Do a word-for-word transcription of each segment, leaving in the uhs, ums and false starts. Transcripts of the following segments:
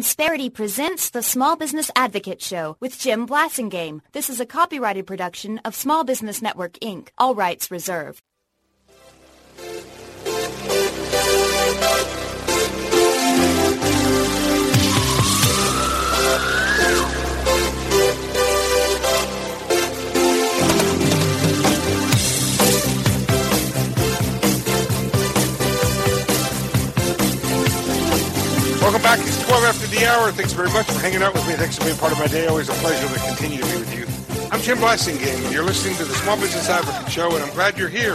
Insperity presents the Small Business Advocate Show with Jim Blasingame. This is a copyrighted production of Small Business Network, Incorporated. All rights reserved. Welcome back. It's twelve after the hour. Thanks very much for hanging out with me. Thanks for being part of my day. Always a pleasure to continue to be with you. I'm Jim Blasingame, and you're listening to the Small Business Advocate Show, and I'm glad you're here.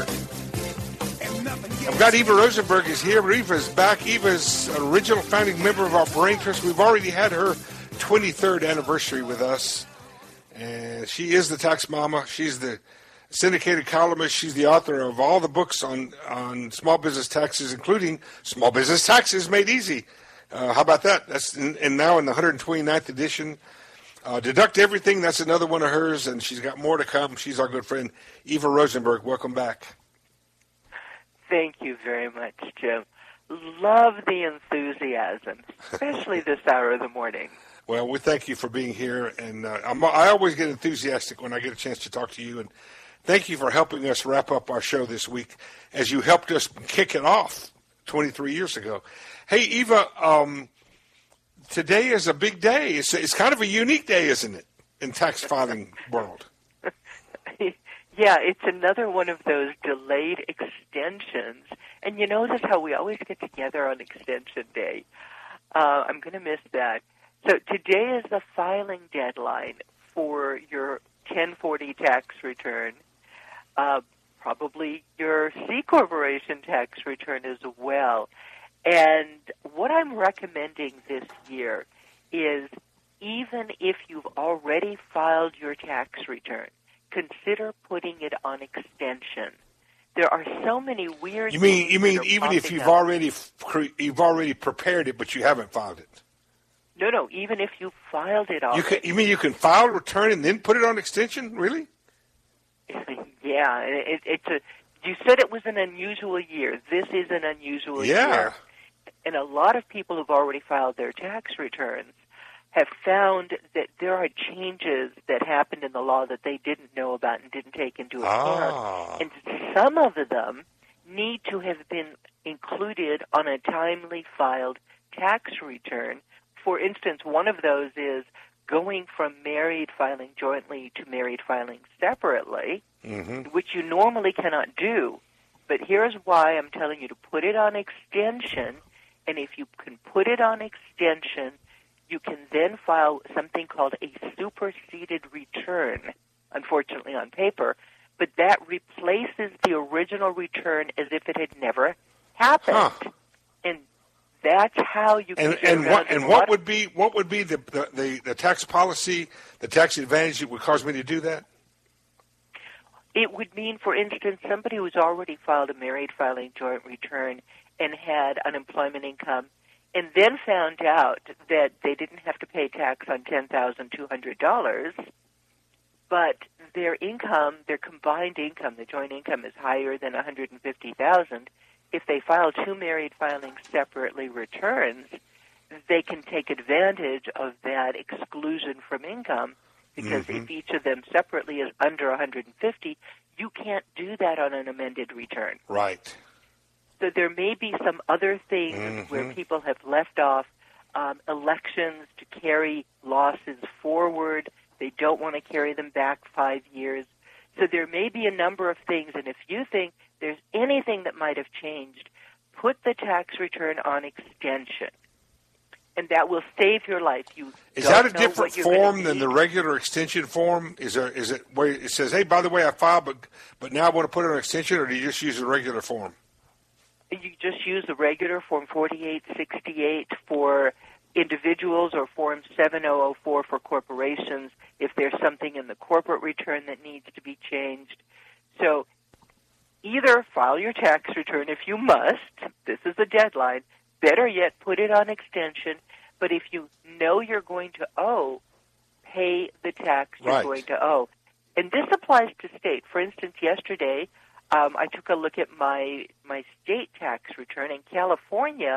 I'm glad Eva Rosenberg is here. Eva's back. Eva's an original founding member of our Brain Trust. We've already had her twenty-third anniversary with us, and she is the tax mama. She's the syndicated columnist. She's the author of all the books on, on small business taxes, including Small Business Taxes Made Easy. Uh, how about that? That's in, and now in the one hundred twenty-ninth edition. Uh, Deduct Everything, that's another one of hers, and she's got more to come. She's our good friend, Eva Rosenberg. Welcome back. Thank you very much, Jim. Love the enthusiasm, especially this hour of the morning. Well, we thank you for being here, and uh, I'm, I always get enthusiastic when I get a chance to talk to you, and thank you for helping us wrap up our show this week as you helped us kick it off twenty-three years ago. Hey, Eva, um, today is a big day. It's, it's kind of a unique day, isn't it, in tax filing world? Yeah, it's another one of those delayed extensions. And you notice how we always get together on Extension Day. Uh, I'm going to miss that. So today is the filing deadline for your ten forty tax return, uh, probably your C Corporation tax return as well. And what I'm recommending this year is even if you've already filed your tax return, consider putting it on extension. There are so many weird. You mean you mean things even if you've up. already you've already prepared it, but you haven't filed it? No, no. Even if you filed it already. You can, you mean you can file a return and then put it on extension? Really? Yeah, it, it's a. You said it was an unusual year. This is an unusual yeah. year. And a lot of people who've already filed their tax returns have found that there are changes that happened in the law that they didn't know about and didn't take into account. Ah. And some of them need to have been included on a timely filed tax return. For instance, one of those is going from married filing jointly to married filing separately, mm-hmm. which you normally cannot do. But here's why I'm telling you to put it on extension. And if you can put it on extension, you can then file something called a superseded return, unfortunately on paper, but that replaces the original return as if it had never happened. Huh. And that's how you can and, get and around what and it. what would be what would be the, the, the, the tax policy, the tax advantage that would cause me to do that? It would mean, for instance, somebody who's already filed a married filing joint return and had unemployment income, and then found out that they didn't have to pay tax on ten thousand two hundred dollars, but their income, their combined income, the joint income is higher than one hundred fifty thousand dollars. If they file two married filing separately returns, they can take advantage of that exclusion from income, because mm-hmm. if each of them separately is under one hundred fifty, you can't do that on an amended return. Right. So there may be some other things mm-hmm. where people have left off um, elections to carry losses forward. They don't want to carry them back five years. So there may be a number of things, and if you think there's anything that might have changed, put the tax return on extension, and that will save your life. You is don't that a know different what you're form than need. the regular extension form? Is there is it where it says, "Hey, by the way, I filed, but but now I want to put it on extension," or do you just use the regular form? You just use the regular Form forty-eight sixty-eight for individuals or Form seven thousand four for corporations if there's something in the corporate return that needs to be changed. So either file your tax return if you must. This is a deadline. Better yet, put it on extension. But if you know you're going to owe, pay the tax you're right. going to owe. And this applies to state. For instance, yesterday, Um, I took a look at my my state tax return, and California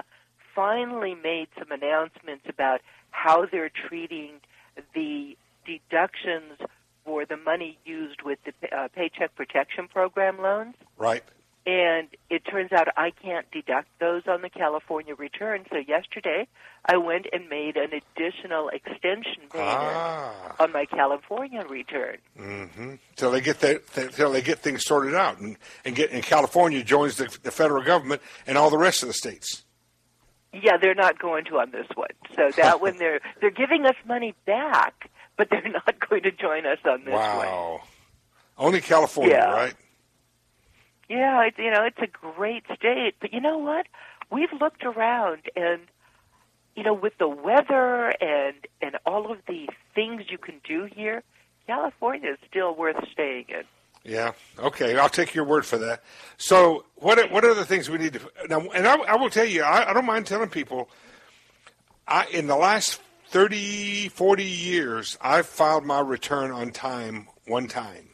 finally made some announcements about how they're treating the deductions for the money used with the uh, Paycheck Protection Program loans. Right. And it turns out I can't deduct those on the California return. So yesterday I went and made an additional extension payment ah. on my California return. Mm-hmm. Till they get that, till they get things sorted out, and, and get and California joins the, the federal government and all the rest of the states. Yeah, they're not going to on this one. So that one, they're they're giving us money back, but they're not going to join us on this wow. one. Wow. Only California, yeah. right? Yeah, it, you know, it's a great state. But you know what? We've looked around, and, you know, with the weather and, and all of the things you can do here, California is still worth staying in. Yeah. Okay. I'll take your word for that. So, what what are the things we need to now? And I, I will tell you, I, I don't mind telling people. I in the last thirty, forty years, I've filed my return on time one time,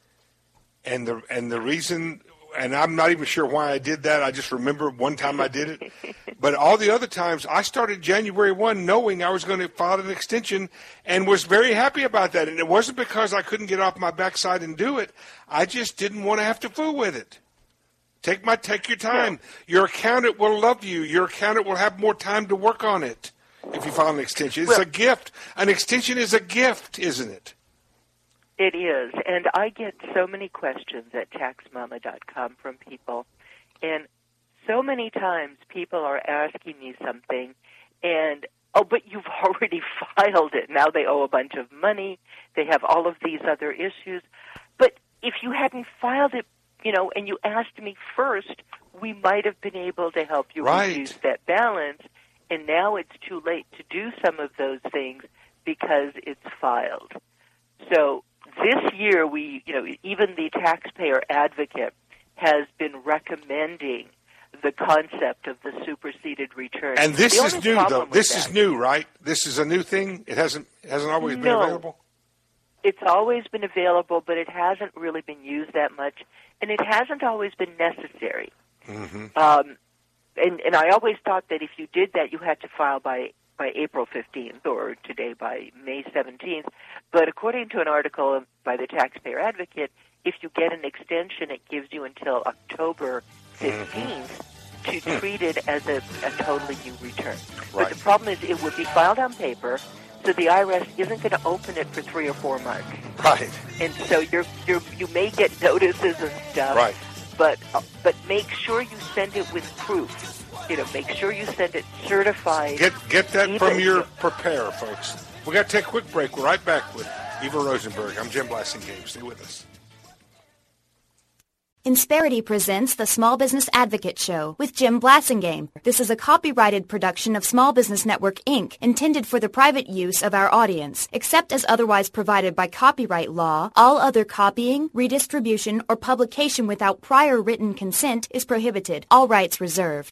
and the and the reason, and I'm not even sure why I did that. I just remember one time I did it. But all the other times, I started January first knowing I was going to file an extension and was very happy about that. And it wasn't because I couldn't get off my backside and do it. I just didn't want to have to fool with it. Take my take your time. Your accountant will love you. Your accountant will have more time to work on it if you file an extension. It's well, a gift. An extension is a gift, isn't it? It is. And I get so many questions at tax mama dot com from people. And so many times people are asking me something, and, oh, but you've already filed it. Now they owe a bunch of money. They have all of these other issues. But if you hadn't filed it, you know, and you asked me first, we might have been able to help you right. reduce that balance. And now it's too late to do some of those things because it's filed. So this year, we, you know, even the taxpayer advocate has been recommending the concept of the superseded return. And this the is new, though. This that, is new, right? This is a new thing? It hasn't it hasn't always no, been available? It's always been available, but it hasn't really been used that much, and it hasn't always been necessary. Mm-hmm. Um, and, and I always thought that if you did that, you had to file by, by April fifteenth, or today by May seventeenth. But according to an article by the Taxpayer Advocate, if you get an extension, it gives you until October fifteenth to treat it as a, a totally new return. Right. But the problem is it would be filed on paper, so the I R S isn't going to open it for three or four months. Right. And so you're, you're, you may get notices and stuff, right. but uh, but make sure you send it with proof. You know, make sure you send it certified. Get get that Even from your if, preparer, folks. We got to take a quick break. We're right back with Eva Rosenberg. I'm Jim Blasingame. Stay with us. Insperity presents the Small Business Advocate Show with Jim Blasingame. This is a copyrighted production of Small Business Network, Incorporated, intended for the private use of our audience. Except as otherwise provided by copyright law, all other copying, redistribution, or publication without prior written consent is prohibited. All rights reserved.